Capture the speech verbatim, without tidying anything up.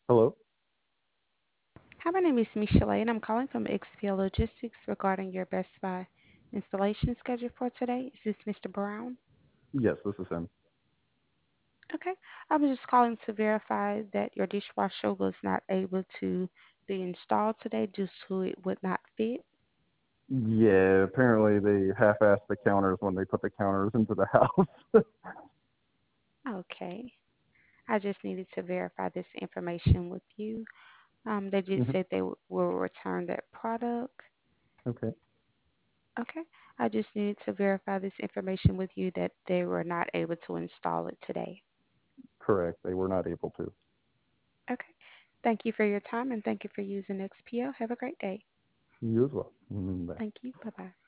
Hello? Hi, my name is Michelle, and I'm calling from X P L Logistics regarding your Best Buy installation schedule for today. Is this mister Brown? Yes, this is him. Okay. I was just calling to verify that your dishwasher was not able to be installed today due to it would not fit. Yeah, apparently they half-assed the counters when they put the counters into the house. Okay. I just needed to verify this information with you. Um, they just Mhm. said they w- will return that product. Okay, Okay. I just needed to verify this information with you that they were not able to install it today. correct. They were not able to. Okay. Thank you for your time and thank you for using X P O. Have a great day. You as well. Mm, bye. Thank you. Bye bye.